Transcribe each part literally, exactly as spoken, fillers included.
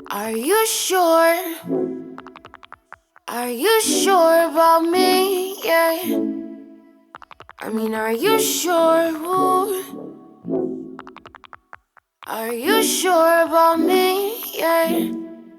Are you sure? Are you sure about me? Yeah. I mean, are you sure? Ooh. Are you sure about me? Yeah.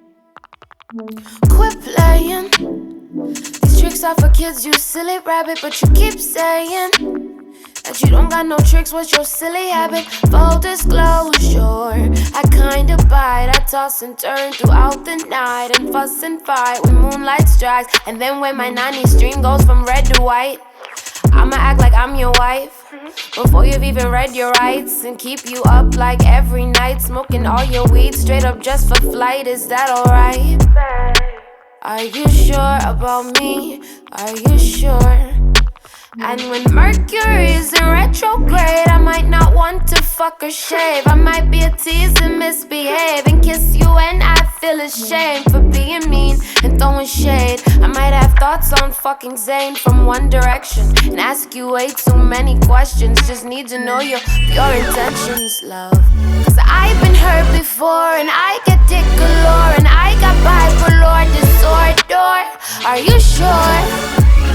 Quit playing. These tricks are for kids, you silly rabbit. But you keep saying that you don't got no tricks. What's your silly habit? Full disclosure, I kinda bite. I toss and turn throughout the night and fuss and fight when moonlight strikes. And then when my nineties stream goes from red to white, I'ma act like I'm your wife before you've even read your rights, and keep you up like every night, smoking all your weed straight up just for flight. Is that alright? Are you sure about me? Are you sure? And when Mercury is in retrograde, I might not want to fuck or shave. I might be a tease and misbehave and kiss you and I feel ashamed for being mean and throwing shade. I might have thoughts on fucking Zayn from One Direction and ask you way too many questions. Just need to know your pure intentions, love. Cause I've been hurt before and I get dick galore, and I got bipolar disorder. Are you sure?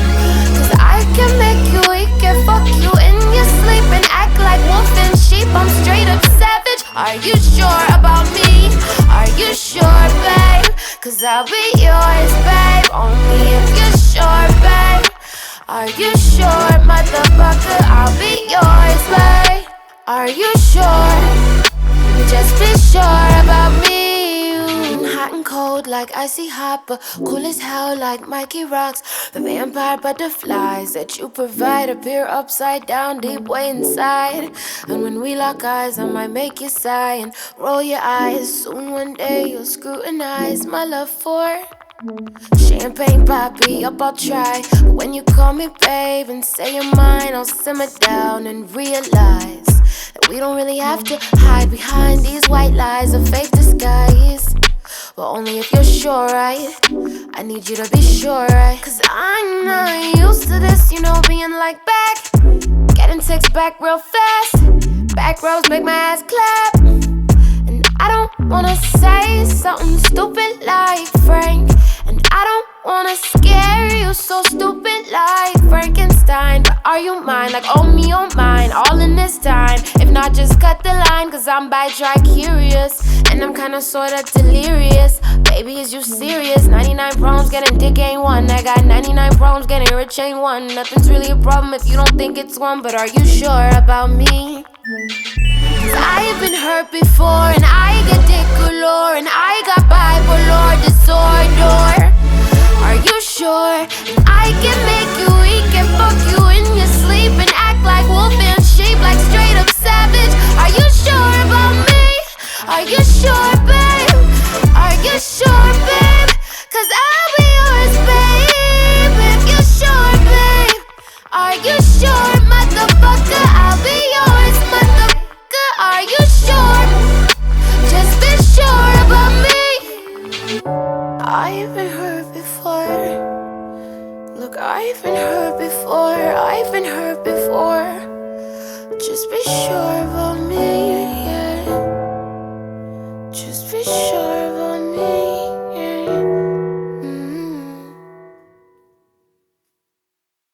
I can make you weak and fuck you in your sleep and act like wolf and sheep. I'm straight up savage. Are you sure about me? Are you sure, babe? Cause I'll be yours, babe, only if you're sure, babe. Are you sure, motherfucker? I'll be yours, babe. Are you sure? Just be sure about me. Hot and cold like icy hot, but cool as hell like Mikey Rocks. The vampire butterflies that you provide appear upside down deep way inside. And when we lock eyes, I might make you sigh and roll your eyes. Soon one day you'll scrutinize my love for champagne poppy. Up, I'll try, but when you call me babe and say you're mine, I'll simmer down and realize that we don't really have to hide behind these white lies of fake disguise. But only if you're sure, right? I need you to be sure, right? Cause I'm not used to this, you know, being like back, getting texts back real fast. Back rows make my ass clap. And I don't wanna say something stupid like Frank, and I don't wanna scare you so stupid like Frankenstein. But are you mine? Like, oh me, oh mine, all in this time. If not, just cut the line, cause I'm by tri-curious and I'm kinda sorta delirious. Baby, is you serious? ninety-nine problems getting dick ain't one. I got ninety-nine problems getting rich ain't one. Nothing's really a problem if you don't think it's one. But are you sure about me? Cause I've been hurt before and I get dick galore, and I got bipolar disorder. Are you sure? I can make you weak and fuck you in your sleep and act like wolf and sheep, like straight up savage. Are you sure about me? Are you sure, babe? Are you sure, babe? Cause I'll be yours, babe, if you're sure, babe. Are you sure, motherfucker? I'll be yours, motherfucker. Are you sure? Just be sure about me. I've been hurt before. Look, I've been hurt before. I've been hurt before. Just be sure about me, yeah. Just be sure about me.